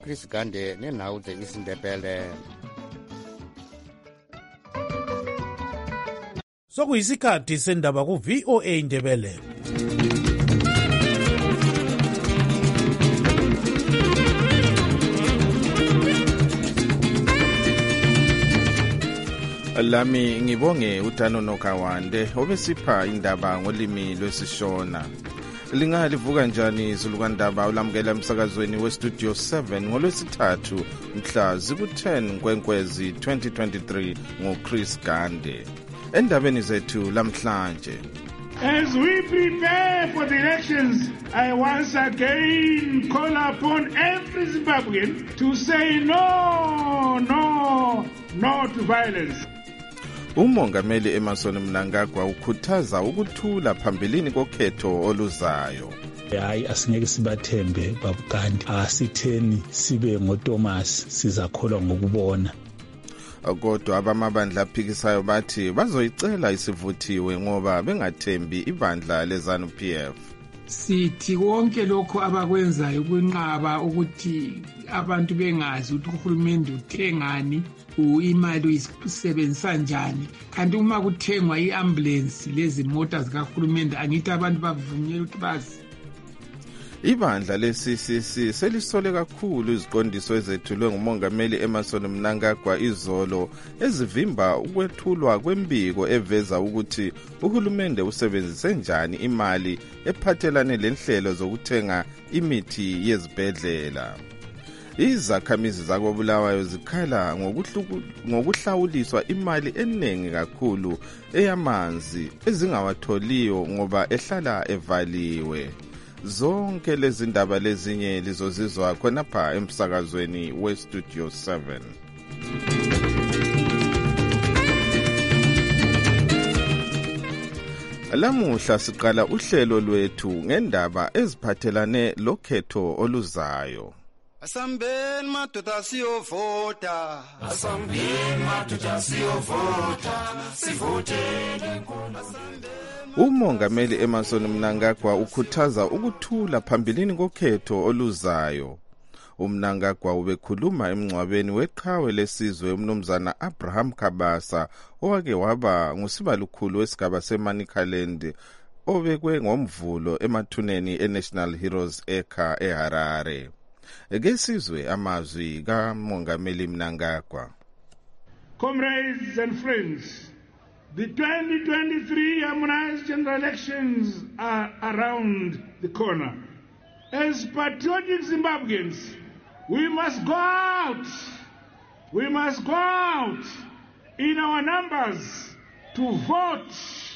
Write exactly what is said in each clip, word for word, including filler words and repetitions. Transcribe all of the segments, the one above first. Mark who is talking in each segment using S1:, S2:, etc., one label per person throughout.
S1: Chris Gande nenaude isindebele.
S2: Sokuyisikhathi sendaba ku V O A Indebele.
S3: Lami ngibonge uDano Nokawande obesipha indaba ngolimi lwesishona. Lingalivuka njani izulukandaba ulamukela emsakazweni westudio seven ngolwesithathu mhla ziku-ten Nkwenkwezi twenty twenty-three ngoChris Gande. Endabeni zethu lamhlanje.
S4: As we prepare for the elections, I once again call upon every Zimbabwean to say no, no, no to violence.
S3: Umongameli Emmerson Mnangagwa ukhuthaza ukuthula phambilini kokhetho oluzayo.
S5: Hayi asingeke sibathembe babugandi, asitheni sibe ngoThomas sizakholwa ngokubona.
S3: Kodwa abamabandla aphikisayo bathi bazoyicela isivuthiwe ngoba bengathembi ibandla leZANU P F.
S6: Sithi konke lokho abakwenzayo kunqaba ukuthi abantu bengazi ukuthi uhulumende uthengani, imali uyisebenzisa njani. Kanti uma kuthengwa iambulance lezi mota zikahulumende angithi abantu bavunyelwe ukuthi bazi.
S3: Ibandla le-C C C selisole kakhulu iziqondiso ezethulwe ngumongameli Emmerson Mnangagwa izolo ezivimba ukwethulwa kwembiko eveza ukuthi uhulumende usebenzise njani imali ephathelane lenhlelo zokuthenga imithi yezibhedlela. Izakhamizi zakoBulawayo zikhala ngokuhlawuliswa imali eningi kakhulu eyamanzi ezingawatholiyo ngoba ehlala evaliwe. Zonke lezi ndaba lezinye lizozizwa khonapha emsakazweni westudio seven. Lamuhla siqala uhlelo lwethu ngendaba eziphathelane lokhetho oluzayo.
S7: Asambeni madoda siyovota, asambeni madoda siyovota, sivotele nkulunkulu.
S3: Umongameli Emmerson Mnangagwa ukhuthaza ukuthula phambilini kokhetho oluzayo. UMnangagwa ubekhuluma emngcwabeni weqhawe lesizwe umnumzana Abraham Kabasa owake waba ngusibalukhulu wesigaba seManicaland obekwe ngomvulo emathuneni eNational Heroes Eka eHarare. Ngesizwe amazwi kamongameli Mnangagwa.
S4: Comrades and friends, the twenty twenty-three harmonized general elections are around the corner. As patriotic Zimbabweans, we must go out, we must go out in our numbers to vote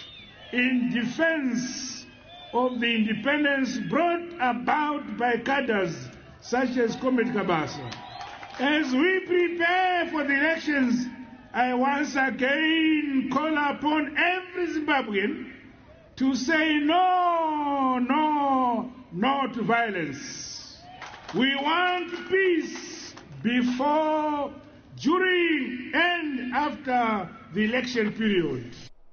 S4: in defense of the independence brought about by cadres such as Comrade Kabasa. As we prepare for the elections, I once again call upon every Zimbabwean to say no, no, no to violence. We want peace before, during, and after the election period.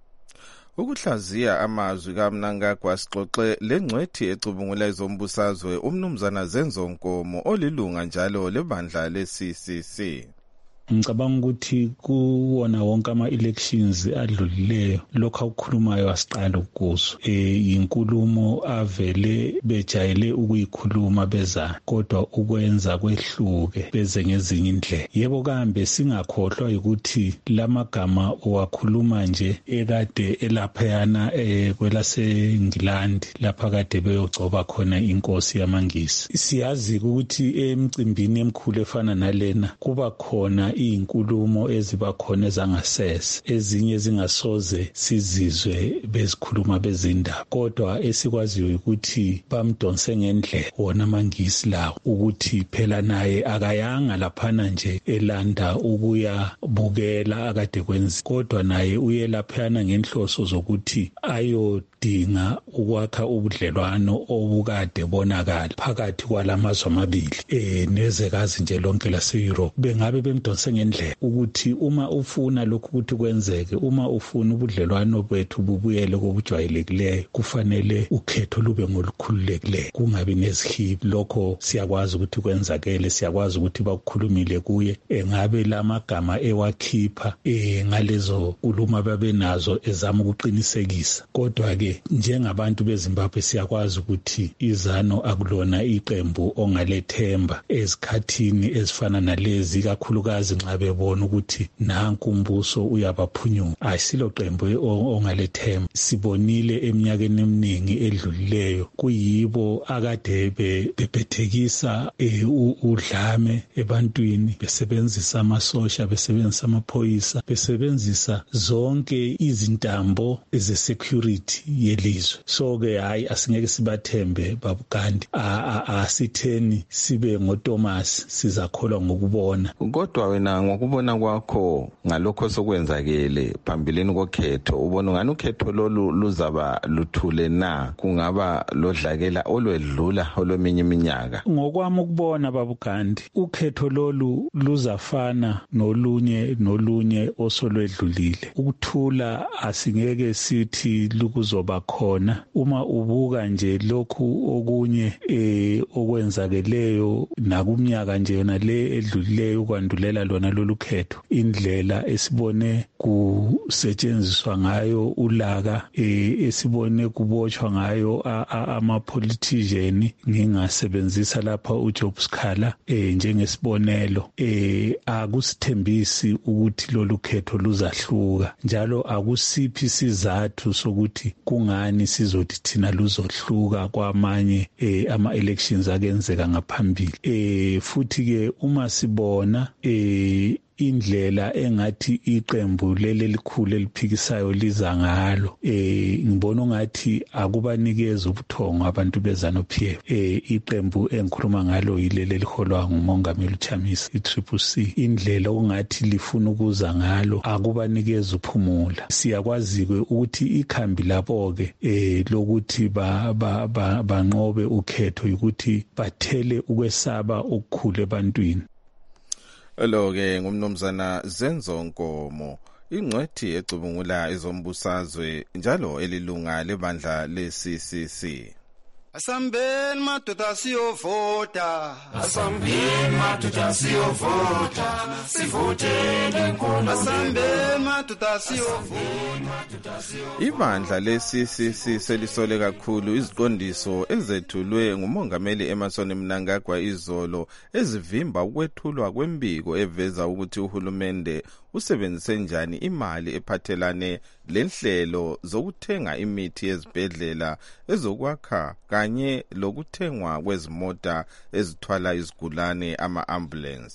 S3: Ukuhlaziya amazwi kaMnangagwa sixoxe lengcwethi ecubungula izombusazwe umnumzana Zenzo Nkomo olilunga njalo lebandla le-C C C.
S5: Ngicabanga ukuthi kuwona wonke ama-elections adlulileyo lokho akukhulumayo asiqala ukuzo eh inkulumo avele bejayele ukuyikhuluma beza kodwa ukwenza kwehluke beze ngezinye indlela. Yebo kambe singakhohlwa ukuthi lamagama owakhuluma nje ekade elaphayana eh kwelaseNgilandi lapha kade beyogcoba khona inkosi yamangisi. Siyazi ukuthi emcimbini emkhulu efana nalena kuba khona inkulumo eziba khona ezangasese ezinye zingasoze sizizwe bezikhuluma bezindaba kodwa esikwaziyo ukuthi bamdonse ngendlela wona mangisi lawo ukuthi phela naye akayanga laphana nje elanda ukuya bukela akade kwenza kodwa naye uyelaphana ngenhloso zokuthi ayodinga ukwakha ubudlelwano obukade bonakala phakathi kwalamazwe amabili eh nezwekazi nje lonke lase-Europe bengabe bemdonse sibonise ngendlela ukuthi uma ufuna lokhu ukuthi kwenzeke, uma ufuna ubudlelwano bethu bubuyele kobujwayelekileyo, kufanele ukhetho lube ngolukhululekileyo, kungabi nezihibi. Lokho siyakwazi ukuthi kwenzakele, siyakwazi ukuthi bakukhulumile kuye, engabe lamagama ewakhipha eh ngalezo kuluma babenazo ezama ukuqinisekisa. Kodwa ke njengabantu beZimbabwe siyakwazi ukuthi izano akulona iqembu ongalethemba ezikhathini ezifana nalezi, kakhulukazi nxa bebona ukuthi nanku umbuso uyabaphunyuka. Ayisilo qembu ongalethemba. Sibonile eminyakeni eminingi edlulileyo kuyibo akade bebhethekisa udlame ebantwini, besebenzisa amasosha, besebenzisa amaphoyisa, besebenzisa zonke izintambo ze-security yelizwe. So ke hayi asingeke sibathembe babugandi, asitheni sibe ngoThomas sizakholwa ngokubona.
S3: Kodwa wena ngokubona kwakho ngalokho sokwenzakele phambilini kokhetho, ubona ngani ukhetho lolu luzaba luthule na? Kungaba lodlakela olwedlula olweminye iminyaka?
S5: Ngokwami ukubona babugandi, ukhetho lolu luzafana nolunye nolunye osolwedlulile. Ukuthula asingeke sithi lukuzoba khona. Uma ubuka nje lokhu okunye eh okwenzakeleyo nakumnyaka nje yona le edlulileyo ukwandulela lona lolu khetho, indlela esibone kusetshenziswa ngayo ulaka, eh esibone kubotshwa ngayo ama-politician, ngingasebenzisa lapha uJob Sikhala eh njengesibonelo, eh akusithembisi ukuthi lolu khetho luzahluka, njalo akusiphi sizathu sokuthi kungani sizothi thina luzohluka kwamanye eh ama-elections akenzeka ngaphambili. Eh futhi ke uma sibona eh indlela engathi iqembu leli likhulu eliphikisayo liza ngalo, eh ngibona ngathi akubanikeza ubuthongo abantu beZanu-P F. eh iqembu engikhuluma ngalo yileli liholwa ngumongameli uChamisa, i-Triple C. Indlela ongathi lifuna ukuza ngalo akubanikeza uphumula. Siyakwazi ke ukuthi ikhambi labo ke eh lokuthi ba banqobe ukhetho ukuthi bathele ukwesaba okukhulu ebantwini.
S3: Lo ke ngumnumzana Zenzo Nkomo, ingcwethi ecubungula ezombusazwe njalo elilunga lebandla le-C C C.
S7: Asambeni madoda siyovota, asambeni madoda siyovota, sivotele inkulu. Asambeni madoda siyovota.
S3: Ibandla le-C C C selisole kakhulu iziqondiso ezethulwe ngumongameli Emmerson Mnangagwa izolo ezivimba ukwethulwa kwembiko eveza ukuthi uhulumende usebenzise njani imali ephathelane lenhlelo zokuthenga imithi yezibhedlela, ezokwakha kanye lokuthengwa kwezimota ezithwala izigulane, ama-ambulance.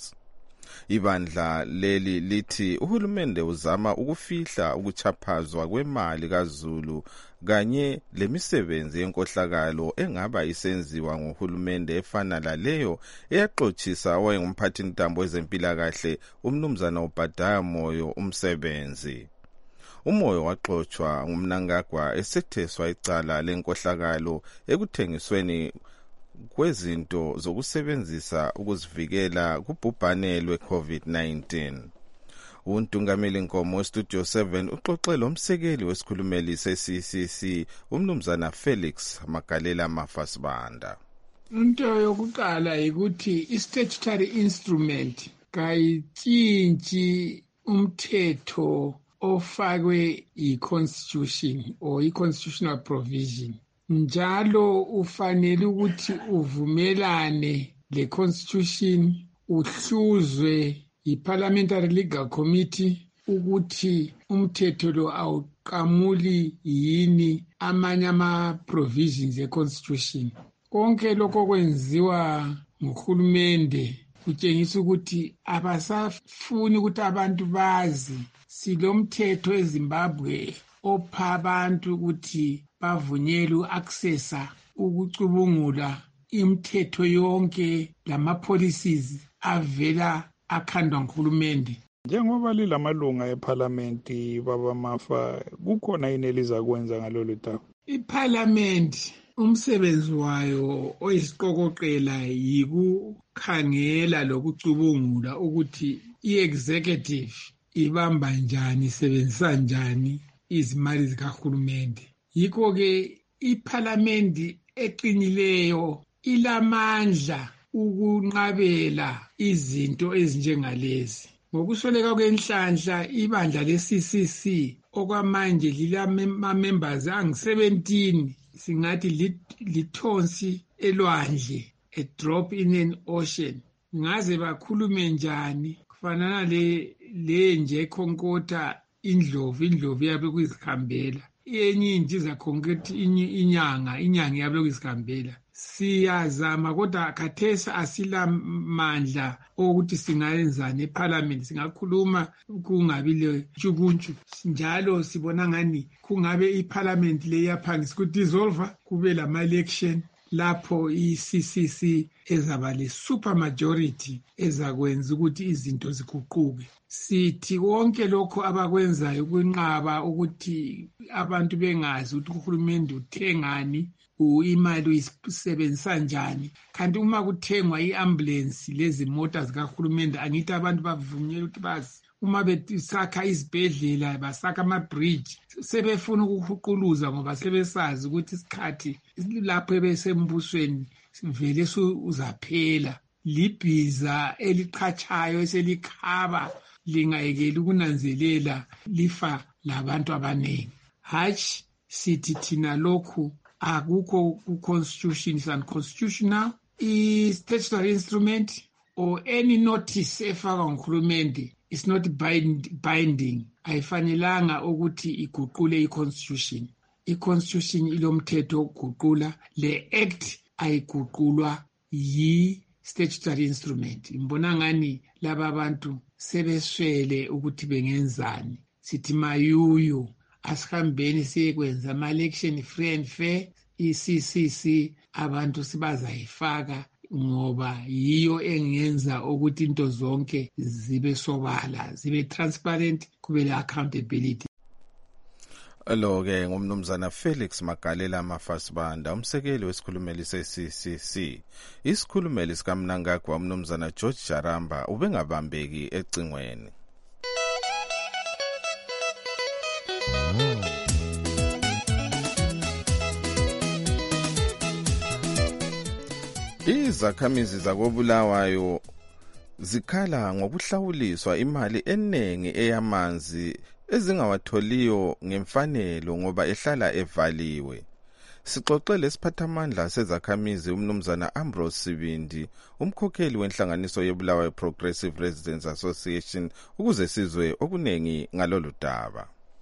S3: Ibandla leli lithi uhulumende uzama ukufihla ukuchaphazwa kwemali kaZulu kanye lemisebenzi yenkohlakalo engaba isenziwa ngohulumende efana laleyo eyaxothisa owayengumphathintambo wezempilakahle umnumzana uBhadaya Moyo umsebenzi. Umoyo waxoxwa ngumNangagwa esetheswa icala lenkohlakalo ekuthengisweni kwezinto zokusebenzisa ukuzivikela kubhubhane lwe-COVID nineteen. Untungameli Nkomo weStudio seven uxoxele umsekeli wesikhulumeli se-C C C umnumzana Felix Magalela Mafasibanda.
S6: Into yokuqala ukuthi i-statutory instrument kayitshintshi umthetho ofakwe i-constitution or i-constitutional provision. Njalo ufanele ukuthi uvumelane le-constitution, uhluzwe i-Parliamentary Legal Committee ukuthi umthetho lo awuqamuli yini amanye ama-provisions e-constitution. Konke lokho kwenziwa nguhulumende kutshengisa ukuthi abasafuni ukuthi abantu bazi silomthetho eZimbabwe opha abantu ukuthi bavunyelwe u-accessa ukucubungula imithetho yonke lama-policies avela akhandwa nguhulumende.
S8: Njengoba lilamalunga eParliament baba Mafa, kukhona yini elizakwenza ngalolu daba?
S6: IParliament umsebenzi wayo oyisiqokoqela yikukhangela lokucubungula ukuthi i-executive ibamba njani isebenzisa njani izimali zikahulumende. Yikho-ke iphalamende eqinileyo ilamandla ukunqabela izinto ezinjengalezi. Ngokusweleka kwenhlanhla ibandla le-C C C okwamanje lilama-members angu-seventeen singathi lithonsi elwandle, a drop in an ocean. Ngaze bakhulume njani kufanana le le nje khonkotha indlovu indlovu yabe kuyizikhambela, enye inje zakhonkotha inyanga inyanga yabe kuyizikhambela. Siyazama kodwa khathesi asilamandla ukuthi singayenzana eParliament, singakhuluma kungabi le ntshukuntshu. Njalo sibona ngani kungabe iParliament le yaphangisa ukudissolve kube lama election lapho i-C C C ezaba le super majority ezakwenza ukuthi izinto ziguquke. Sithi konke lokho abakwenzayo kunqaba ukuthi abantu bengazi ukuthi uhulumende uthengani, imali uyisebenzisa njani. Kanti uma kuthengwa i-ambulance lezi mota zikahulumende angithi abantu bavunyelwe ukuthi bazi. Uma besakha izibhedlela basakha ama-bridge sebefuna ukuhuquluza ngoba sebesazi ukuthi isikhathi lapho ebesembusweni vele uzaphela. Libhiza eliqhatshayo eselikhaba lingayekeli ukunanzelela lifa labantu abaningi. Hatshi sithi thina lokhu akukho ku-constitution is unconstitutional. I-statutory instrument or any notice efakwa nguhulumende is not bind, binding. Ayifanelanga ukuthi iguqule i-constitution. I-constitution ilomthetho wokuguqula, le act ayiguqulwa yi-statutory instrument. Imbona ngani laba abantu sebeswele ukuthi bengenzani. Sithi mayuyu asihambeni siyekwenza ama-election free and fair. I-C C C abantu sibazayifaka ngoba yiyo engenza ukuthi into zonke zibe sobala, zibe transparent, kube le accountability.
S9: Lo-ke ngumnumzana Felix Magalela Mafasibanda, umsekeli wesikhulumeli se-C C C. Isikhulumeli sikamnangagwa umnumzana George Jaramba ubengabambeki ecingweni. Izakhamizi zakobulawayo zikhala ngokuhlawuliswa imali enengi eyamanzi ezingawatholiyo ngemfanelo ngoba ehlala evaliwe. Sixoxele isiphathamandla sezakhamizi umnumzana Ambrose Sibindi, umkhokheli wenhlanganiso yeBulawayo Progressive Residents Association, ukuze sizwe okunengi ngalolu daba.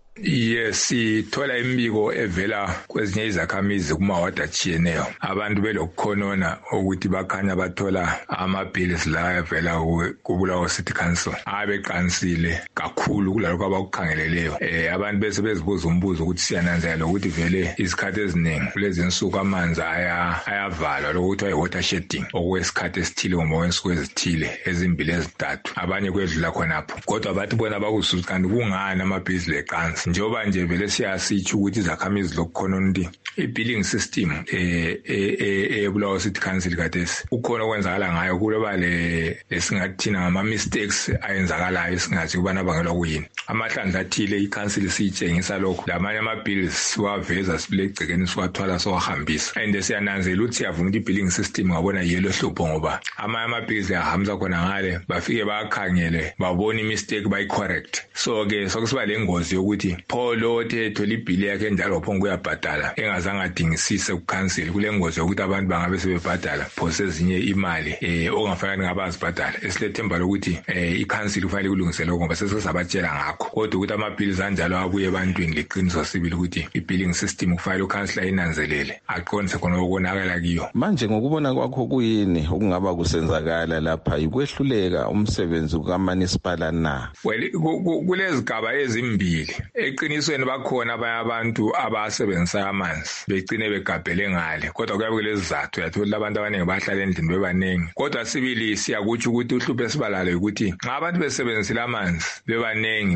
S10: Yes, sithola imibiko evela kwezinye izakhamizi kumawadi atshiyeneyo. Abantu belokukhonona ukuthi bakhanya bathola amabhilisi la evela kuBulawayo City Council abeqansile kakhulu kulalokho abakukhangeleleyo. Eh abantu bese bezibuza umbuzo ukuthi siyananzela ukuthi vele isikhathi eziningi kulezi insuku amanzi aya ayavalwa lokuthi ayi water shedding okwesikhathi esithile ngoba wensuku ezithile ezimbili ezintathu abanye kwedlula khonapho. Kodwa bathi bona bakusuza kanti kungani amabhilisi leqansi. Njoba nje vele siyasitsho ukuthi izakhamizi lokukhona undi i-billing system eh eh eBulawayo City Council kadesi ukhona okwenzakala ngayo kuloba le lesingathina ngama mistakes ayenzakalayo singathi kubana bangelwa kuyini. Amahlandla athile i-council siyitshengisa lokho lamanye ama-bills siwaveza sibulegcekeni siwathwala siwahambisa and siyananzela ukuthi siyavuma ukuthi i-billing system ngabona yelo hlupho ngoba amanye ama-bills ahambisa khona ngale bafike bakhangele babona i-mistake bayi-correct. So ke sokusiba lengozi yokuthi pholo othetho libhili yakhe njalo phongo kuyabhadala engazange adingisise ku-council kule ngozi yokuthi abantu bangabe sebebhadala phose ezinye imali eh ongafanele ngabazibhadala. Esilethemba lokuthi eh i-council kufanele kulungisele ngoba sesizabatshela ngakho kodwa ukuthi ama-bills anjalo abuye ebantwini liqiniso sibili ukuthi i-billing system kufanele u-councilor inanzelele aqondise khona okonakala kiyo.
S3: Manje ngokubona kwakho kuyini okungaba kusenzakala lapha ikwehluleka umsebenzi kaMunicipal na?
S10: Well kulezigaba ezimbili. Eqinisweni bakhona abanye abantu abasebenzisa amanzi begcine begabhele ngale kodwa kuyabe kulezizathu yathola abantu abaningi bahlala endlini bebaningi. Kodwa sibili siyakutsho ukuthi uhlupho esibalalo ukuthi nxa abantu besebenzisile amanzi bebaningi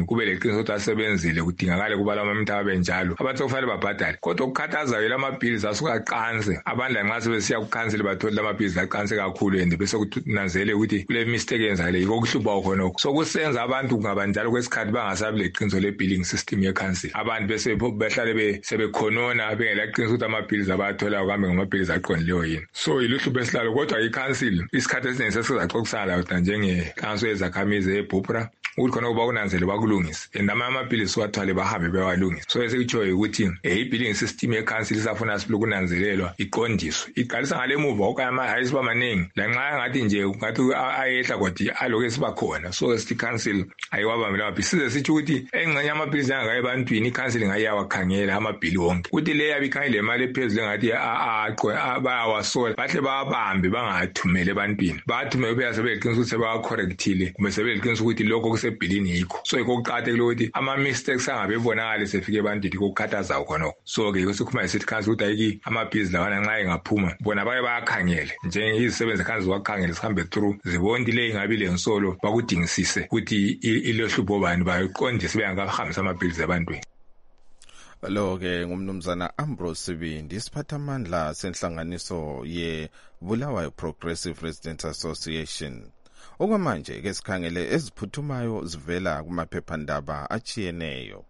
S10: kube leqiniso ukuthi asebenzile kudingakala kuba amamitha abenjalo abantu kufanele babhadale kodwa ukukhathazayo lama-bills asuke aqanse abantu lanxa sebesiya kukhansile bathole lama-bills aqanse kakhulu and bese kunanzele ukuthi kule mistake yenzakale yiko kuhlupha khonokho so kusenza abantu kungaba njalo kwesikhathi bangasabi leqiniso le-billing system yekhansile abantu bese behlale sebekhonona bengelaqiniso ukuthi ama-bills abatholayo kambe ngama-bills aqondileyo yini so iluhlupho esilalo kodwa ikhansile isikhathi esiningi sesizaxoxisana layo njengekanso yezakhamizi ebhupra ukuthi khona kuba kunanzele bakulungise and amanye amaphilisi siwathwale bahambe bewalungise so esikutshoyo ukuthi i-billing system yekhansile isafuna siloku kunanzelelwa iqondiswe iqalisa ngale muva okanye ama-hayisi bamaningi lanxa ngathi nje ngathi ayehla kodwa aloku esiba khona so sithi ikhansile ayiwabambela amabhili size sithi ukuthi engxenye amaphilisi angaka ebantwini ikhansile ngayiyawakhangela amabhili wonke ukuthi le yabe ikhangele imali ephezulu engathi bayawasola bahle bawabambe bangathumele ebantwini bathumele kuphela sebeleqinisa ukuthi sebawacorrectile kumbe sebeleqinisa ukuthi lokho kusebhilini yikho so yikho kuqakathekile ukuthi ama-mistakes angabe ebonakale sefike ebantwini kokukhathazayo khonokho so-ke sikhuluma nesithi khansi ukuthi ayiki amabhizi lawana nxa engaphuma bona bake bayakhangele njengezisebenzi khansi ziwakhangele sihambe through zibone into le ingabi lensolo bakudingisise ukuthi ilohlupho bani bayiqondise bengakahambisa amabhizi ebantwini.
S9: Lo-ke ngumnumzana Ambrose Sibindi isiphathamandla senhlanganiso ye-Bulawayo Progressive Residents Association. Okwamanje ke sikhangele eziphuthumayo zivela kumaphephandaba achiyeneyo.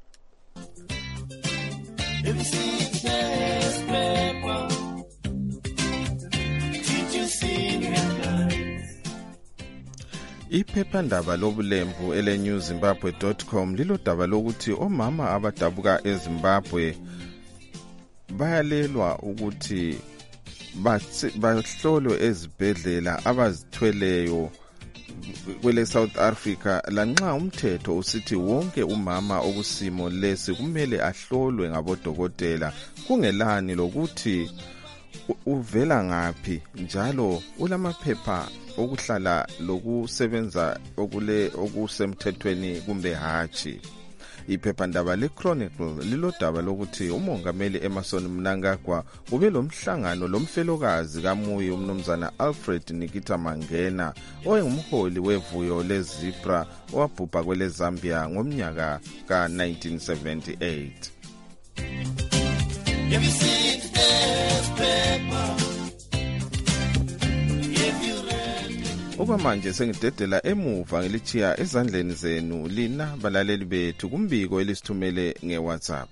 S9: Iphephandaba lobulembu ele new zimbabwe dot com lilodaba lokuthi omama abadabuka eZimbabwe bayalelwa ukuthi bahlolwe ezibhedlela abazithweleyo kwele South Africa lanxa umthetho usithi wonke umama okusimo lesi kumele ahlolwe ngabodokotela kungelani lokuthi uvela ngaphi njalo ulamaphepha okuhlala lokusebenza okule okusemthethweni kumbe hachi. Iphephandaba le-Chronicle lilodaba lokuthi umongameli Emmerson Mnangagwa ube lomhlangano lomfelokazi kaMuyi umnumzana Alfred Nikita Mangena owayengumholi wevuyo leZipra owabhubha kwele Zambia ngomnyaka ka nineteen seventy-eight. Have you seen this paper? Okwamanje sengidedela emuva ngilichiya ezandleni zenu lina balaleli bethu kumbiko elisithumele ngeWhatsApp.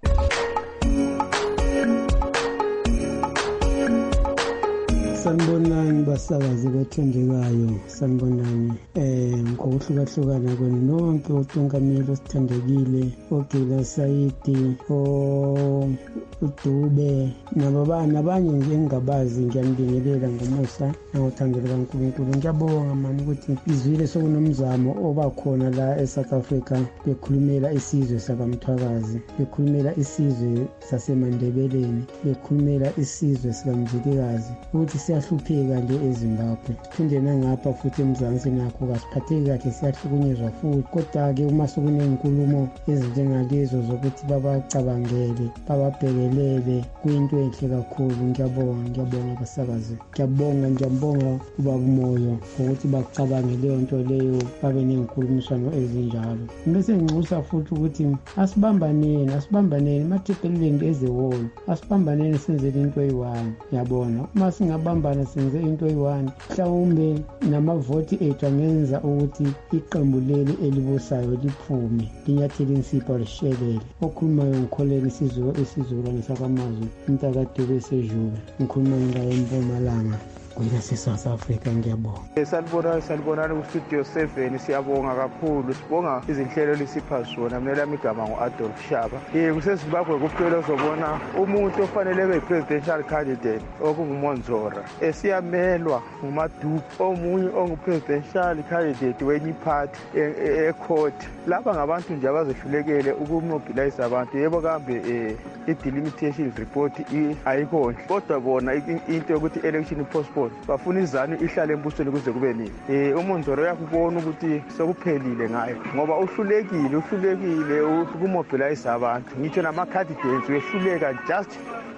S11: Sanibonani basakazi bethandekayo, sanibonani eh ngokuhlukahlukana kwenu nonke uTongameli osithandekile oGila Saidi o uDube nababana nabanye nje engabazi ngiyanibingelela ngomusa nangothandela kaNkulunkulu. Ngiyabonga mani ukuthi izwile sokunomzamo obakhona la eSouth Africa bekhulumela isizwe sakamthwakazi, bekhulumela isizwe saseMandebeleni, bekhulumela isizwe sikaMzilikazi ukuthi siyahlupheka le eZimbabwe. Phinde nangapha futhi eMzansi nakho kasiphatheki kahle siyahlukunyezwa futhi kodwa-ke uma sokunenkulumo ezinjengalezo zokuthi babacabangele bababhekelele kuyinto enhle kakhulu. Ngiyabonga ngiyabonga basakazi, ngiyabonga ngiyabonga ubaba umoyo ngokuthi bacabange leyo nto leyo babe nenkulumiswano ezinjalo. Bese nginxusa futhi ukuthi asibambaneni asibambaneni mathepheleleni ezewall asibambaneni senzele into eyi-one. Ngiyabona uma singabambana senze into eyi-one mhlawumbe namavoti ethu angenza ukuthi iqembu leli elibusayo liphume linyathele insipho lishelele. Okhulumayo ngikholeni isizukulwane sakamazwi umntakadube esejuba ngikhuluma ngila eMpumalanga kwena se-South Africa. Ngiyabonga.
S12: Sanibonani sanibonani kustudio seven siyabonga kakhulu sibonga izinhlelo lisipha zona. Mina lami igama ngu-Adolf Shaba. Eh kuseZimbabwe kuphela ozobona umuntu ofanele ebe presidential candidate okunguMonzora esiyamelwa nguMadubu omunye ongu-presidential candidate wenye party e-court. Laba ngabantu nje abazehlulekele ukumobilize abantu. Yebo kambe i-delimitation report ayikho kodwa bona into yokuthi election postpone bafuna izanu ihlale embusweni kuze kube nini. Eh uMonzoro uyakubona ukuthi sekuphelile ngayo ngoba uhlulekile uhlulekile ukumobilize abantu. Ngitsho nama candidates wehluleka just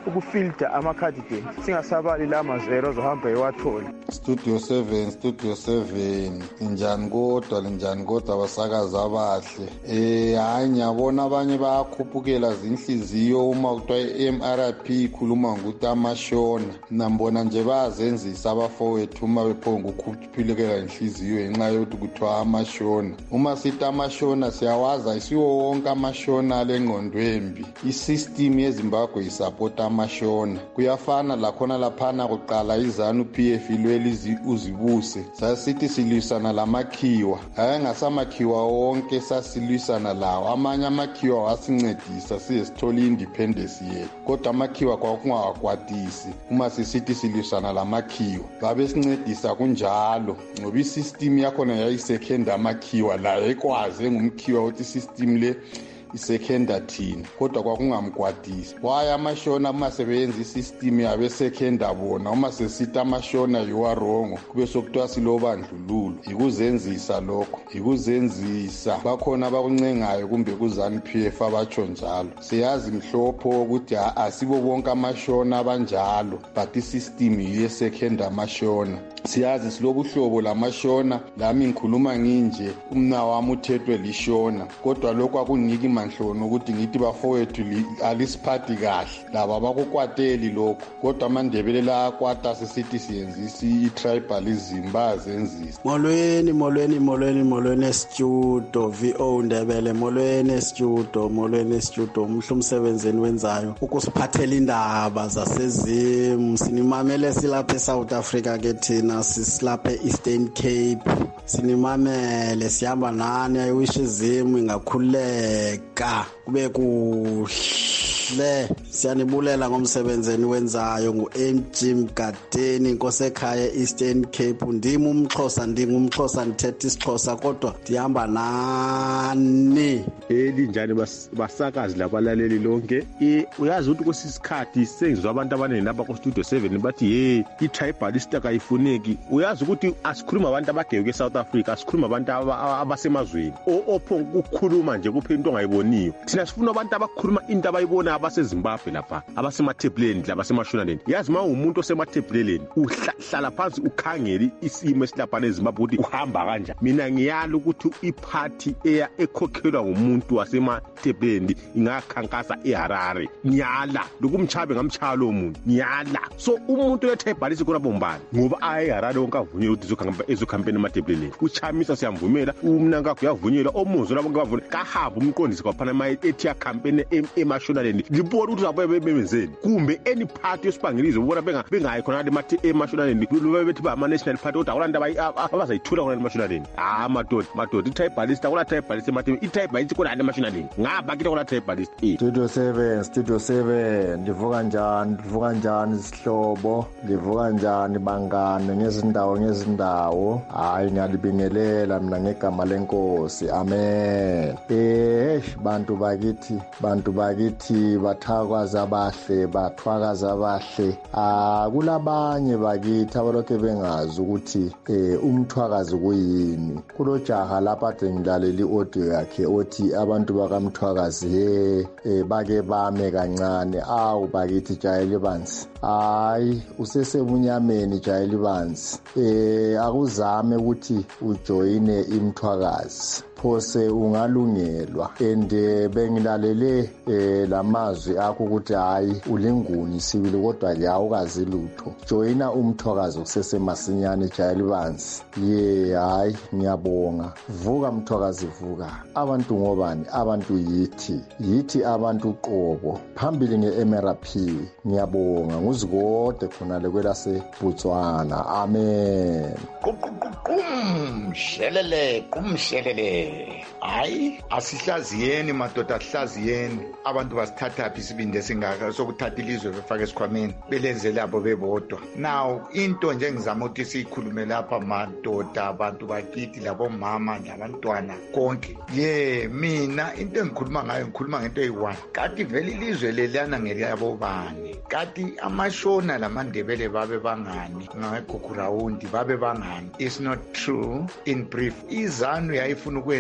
S12: ukufilter ama-candidates singasabali la mazero zohamba ewathola.
S13: Studio seven, Studio seven, njani kodwa njani kodwa abasakazi abahle. Eh hayi ngiyabona abanye bayakhuphukela zinhliziyo uma kuthiwa i-M R P ikhuluma ngokuthi amashona. Nambona nje bayazenzisa abafowethu uma bephonga ukhuphulekela inhliziyo ngenxa yokuthi kuthiwa amashona. Uma sithi amashona siyawaza isiwo wonke amashona lengqondwembi. I-system yeZimbabwe isupporta amashona. Kuyafana lakhona laphana kuqala izanu P F ilweli uzibuse. Sasithi silwisana lamakhiwa. Hayi ngasamakhiwa wonke sasilwisana lawo. Amanye amakhiwa wasincedisa siye sithola independence yethu. Kodwa amakhiwa kwakungakwatisi. Uma sisithi silwisana lamakhiwa babe sincedisa kunjalo. Ngoba i-system yakhona yayisekhenda amakhiwa la ekwaze ngumkhiwa ukuthi i-system le isekhenda thina kodwa kwakungamkwatisi. Waya amashona uma sebenza isystem yabe sekhenda bona uma sesithi amashona you are wrong kube sokuthiwa silobandlululo. Ikuzenzisa lokho, ikuzenzisa. Bakhona abakuncengayo kumbe kuzanu P F abatsho njalo. Siyazi mhlopho ukuthi asibo bonke amashona abanjalo but isystem yesekhenda amashona. Siyazi silobuhlobo lamashona lami ngikhuluma nginje umna wami uthethwe lishona kodwa lokho akuniki manhlono ukuthi ngithi bafowethu alisiphathi kahle laba bakukwateli lokho kodwa amandebele la akwata sisithi siyenzisa i-tribalism bazenzisa.
S14: Molweni molweni molweni molweni studio V O Ndebele molweni studio molweni studio umhlo umsebenzeni wenzayo ukusiphathela indaba zasezim sinimamele silapha eSouth Africa ke thina sisilapha eEastern Cape sinimamele sihamba nani I wish izimo ingakhuleka kube kuhle. Siyanibulela ngomsebenzeni wenzayo ngu-M G Mgadeni inkosi ekhaya Eastern Cape. Ndimi umXhosa ndingumXhosa ndithetha isiXhosa kodwa ndihamba nani.
S15: Elinjani basakazi labalaleli lonke. Uyazi ukuthi kwesisikhathi sengizwa abantu abaningi lapha ku Studio seven bathi hey i-tribalist akayifuneki. Uyazi ukuthi asikhuluma abantu abageke eSouth Africa, asikhuluma abantu abasemazweni ophonga ukukhuluma nje kuphela into ongayiboniyo. Thina sifuna abantu abakhuluma into abayibona abaseZimbabwe lapha abasemathebuleni labasemashonaleni. Yazi uma umuntu osemathebuleni uhlala phansi ukhangeli isimo esilapha eZimbabwe ukuthi uhamba kanjani. Mina ngiyala ukuthi iparty eya ekhokhelwa ngumuntu wasemathebuleni ingakhankasa eHarare. Ngiyala lokumchabe ngamchaya lo muntu ngiyala. So umuntu letribalist khona bombani ngoba ayeHarare wonke avunyelwe ukuthi zokhamba ezocampaign emathebuleni. Uchamisa siyamvumela umnanga kuyavunyelwa omuzwe labo ngavule kahamba umqondisi kwaphana ama ethi campaign emashonaleni libona ukuthi abaye bemenzeni kumbe any party yosibangelize ubona benga bengayi khona emathi emashonaleni lube bethi ba national party kodwa akulanda abazayithula khona emashonaleni. Ah madod madod i-tribalist akula tribalist emathi i-tribalist khona emashonaleni ngapha kithi khona tribalist.
S16: Studio seven Studio seven ndivuka njani ndivuka njani isihlobo ndivuka njani bangane ngezindawo ngezindawo. Hayi ngiyalibingelela mina ngegama lenkosi amen. Eh bantu bakithi bantu bakithi bathakaza abahle bathwakaza abahle. Ah kulabanye bakithi abalokhe bengazi ukuthi eh umthwakazi kuyini. Kulojaha lapha ade ngilalela iaudio yakhe othi abantu bakamthwakazi eh bake bame kancane. Awu bakithi jayeli bansi hayi usesebunyameni jayeli bansi. Eh akuzame ukuthi ujoyine imthwakazi phose ungalungelwa ende bengilalele eh lamazwi akho ukuthi hayi ulinguni sibili kodwa ke awukazi lutho. Joyina umthwakazi kusesemasinyane jayeli bansi. Ye hayi ngiyabonga. Vuka mthwakazi vuka. Abantu ngobani? Abantu yithi yithi abantu qobo phambili nge-M R P. Ngiyabonga nguzigode khona lekwelase Botswana amen.
S17: Kumshelele kumshelele. Hayi asihlaziyeni madoda asihlaziyeni. Abantu basithatha phi isibinde singaka sokuthatha ilizwe befaka esikhwameni belenze labo bebodwa. Now into nje ngizama ukuthi siyikhulume lapha madoda abantu bakithi labo mama nabantwana konke. Ye mina into engikhuluma ngayo ngikhuluma ngento eyi-one. Kati vele ilizwe lelana ngeliyabo bani. Kati amashona lamandebele babe bangani ngakho rawundi babe bangani. It's not true. In brief izanu yayifuna ukwenza i-one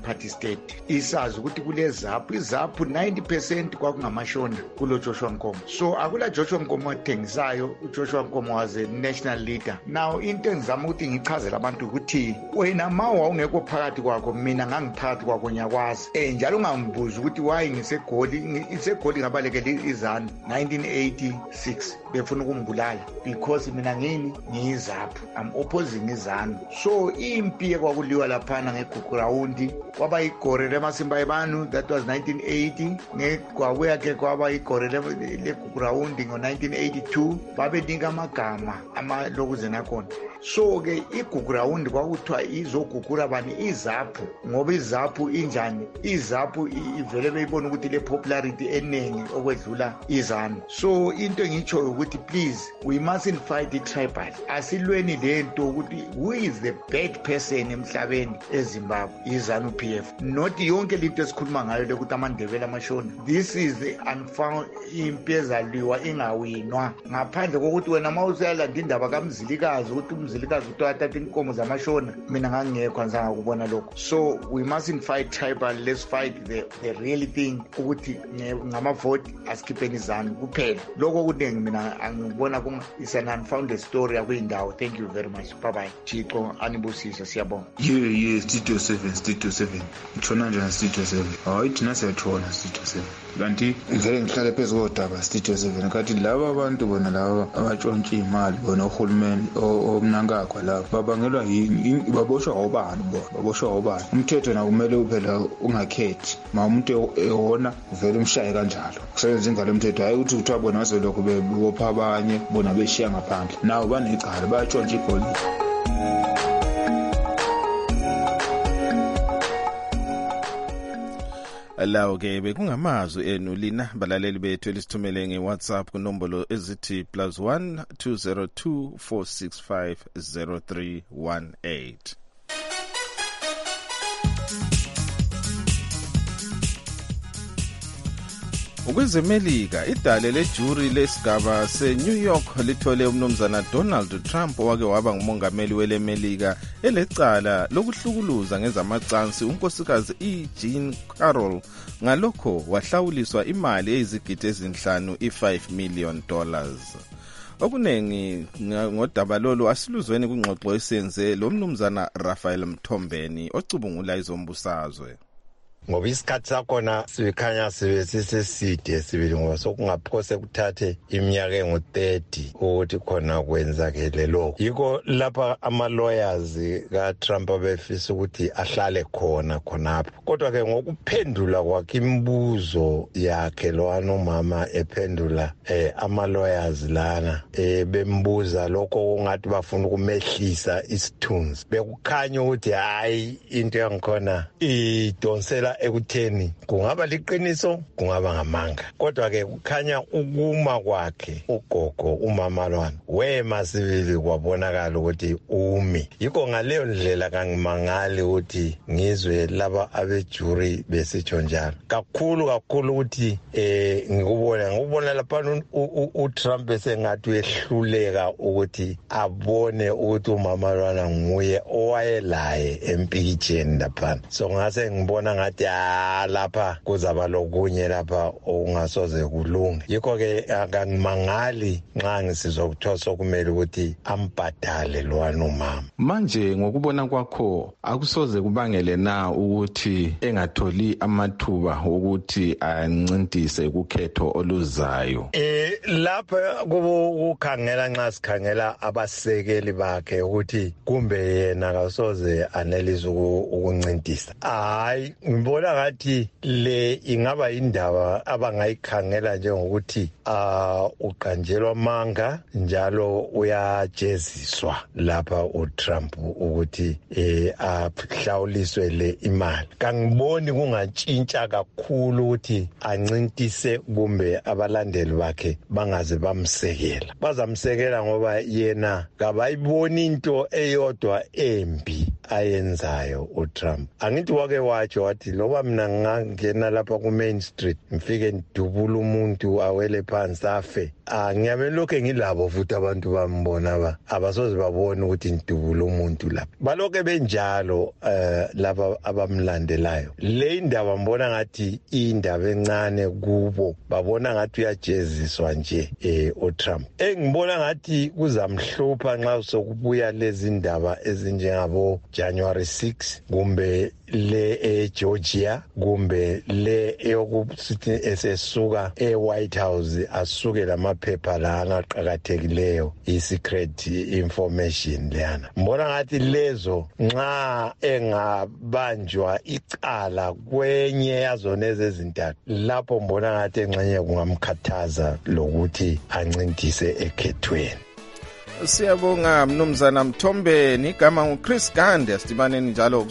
S17: party state. Isazi ukuthi kule ZAPU, iZAPU ninety percent kwakungamashona kulo Joshua Nkomo. So akula Joshua Nkomo othengisayo, uJoshua Nkomo was a national leader. Now into engizama ukuthi ngichazele abantu ukuthi wena mawa ungekho phakathi kwakho mina ngangiphakathi kwakho nyakwazi. Eh njalo ungangibuza ukuthi why ngisegoli, isegoli ngabalekela iZANU nineteen eighty-six befuna ukumbulala because mina ngini ngiyiZAPU. I'm opposing iZANU. So impi kwakuliwa laphana ngeGugurawundi kwaba igore lemasimba ebanu, that was nineteen eighty. Ngekwabuya ke kwaba igore leGugurawundi ngo nineteen eighty-two babenika amagama amalokuze nakhona. So ke iGugurawundi kwakuthiwa izogugura bani iZAPU ngoba iZAPU injani, iZAPU ivele beyibona ukuthi le popularity enengi okwedlula iZANU. So into engitsho ukuthi please we mustn't fight the tribal. Asilweni lento ukuthi who is the bad person emhlabeni eZimbabwe, iZANU P F, not yonke into esikhuluma ngayo lokuthi amandebele amashona. This is the unfound impi ezaliwa ingawinwa ngaphandle kokuthi wena mawusayalanda indaba kaMzilikazi ukuthi umzilikazi uthatha inkomo zamashona, mina ngangekho anzanga ukubona lokho. So we mustn't fight tribal, let's fight the the real thing ukuthi ngama vote asikhipheni iZANU kuphela. Lokho kuningi mina angibona kuma is an unfounded story akuyindawo. Thank you very much. Bye bye. Thixo anibusise, siyabonga.
S18: Yeah yeah Studio seven Studio seven ngithona njani Studio seven? Hayi thina siyathola Studio seven. Kanti ngivele ngihlale phezulu kodaba Studio seven ngathi laba abantu bona laba abatshontsha imali bona uhulumeni omnankakho laba babangelwa yini, baboshwa obani bona, baboshwa obani? Umthetho na kumele uphela ungakhethi, ma umuntu ehona uvele umshaye kanjalo. Kusebenza ingalo umthetho, hayi ukuthi uthiwa bona baselokho bebopha abanye bona beshiya ngaphandle. Nawo banecala bayatshontsha igolide.
S9: Lawo ke bekungamazwi enu lina balaleli bethu elisithumele ngeWhatsApp kunombolo ezithi plus one two zero two four six five zero three one eight. Ukwezemelika idale lejuri lesigaba seNew York lithole umnumzana Donald Trump owake waba ngumongameli welemelika elecala lokuhlukuluza ngezamacansi unkosikazi eJean Carroll, ngalokho wahlawuliswa imali eyizigidi ezinhlanu i-five million dollars. Okunengi ngodaba lolu asiluzweni kungxoxo esenze lo mnumzana Raphael Mthombeni ocubungula izombusazwe.
S19: Ngoba isikhathi sakhona sikhanya sibe siseside sibili ngoba sokungaphose kuthathe iminyaka engu thirty ukuthi khona kwenzakele lo. Yiko lapha ama lawyers ka Trump befisa ukuthi ahlale khona khonapho. Kodwa ke ngokuphendula kwakhe imibuzo yakhe lo anomama ephendula eh ama lawyers lana eh bembuza lokho ungathi bafuna ukumehlisa isithunzi. Bekukhanya ukuthi hayi into yangikhona idonsela ekutheni kungaba liqiniso kungaba ngamanga. Kodwa ke kukhanya ukuma kwakhe ugogo umamalwana wema sibili kwabonakala ukuthi umi. Yiko ngaleyo ndlela kangimangali ukuthi ngizwe laba abejuri besitsho njalo. Kakhulu kakhulu ukuthi eh ngikubona ngikubona lapha uTrump esengathi wehluleka ukuthi abone ukuthi umamalwana nguye owayelaye empikitsheni lapha. So ngase ngibona ngathi lapha kuzaba lokunye lapha okungasoze kulunge. Yikho ke akangimangali nxa ngisizwa ukuthosa okumele ukuthi ambhadale lwana umama.
S3: Manje ngokubona kwakho akusoze kubangele na ukuthi engatholi amathuba ukuthi ancintise ukhetho oluzayo?
S19: Eh lapha kukhangela nxa sikhangela abasekeli bakhe ukuthi kumbe yena akasoze anelise ukuncintisa. Hayi ngibona ngathi le ingaba indaba abangayikhangela njengokuthi uh, uqanjelwa manga njalo uyajeziswa lapha uTrump ukuthi eh ahlawuliswe le imali. Kangiboni kungatshintsha kakhulu ukuthi ancintise kumbe abalandeli bakhe bangaze bamsekela. Bazamsekela ngoba yena kabayiboni into eyodwa embi ayenzayo uTrump. Angithi wake watsho wathi loba mina ngangena lapha ku Main Street ngifike ndubula umuntu awele phansi afe ah ngiyame lokho ngilabo futhi abantu bambona ba abasoze babona ukuthi intubula umuntu lapha baloke benjalo eh laba abamlandelayo le indaba mbona ngathi indaba encane kubo babona ngathi uyajeziswa nje eh uTrump engibona ngathi kuzamhlupha nxa sokubuya lezi indaba ezinjengabo January sixth kumbe le eGeorgia kumbe le eyokusithi esesuka eWhite House asuke lamaphepha la angaqhakathekileyo i-secret information leyana mbona ngathi lezo nxa engabanjwa icala kwenye yazona ezintathu lapho mbona ngathi enxenye kungamkhathaza lokuthi ancintise ekhethweni.
S9: Siyabonga mnumzana Mthombeni igama nguChris Gande asidibaneni njalo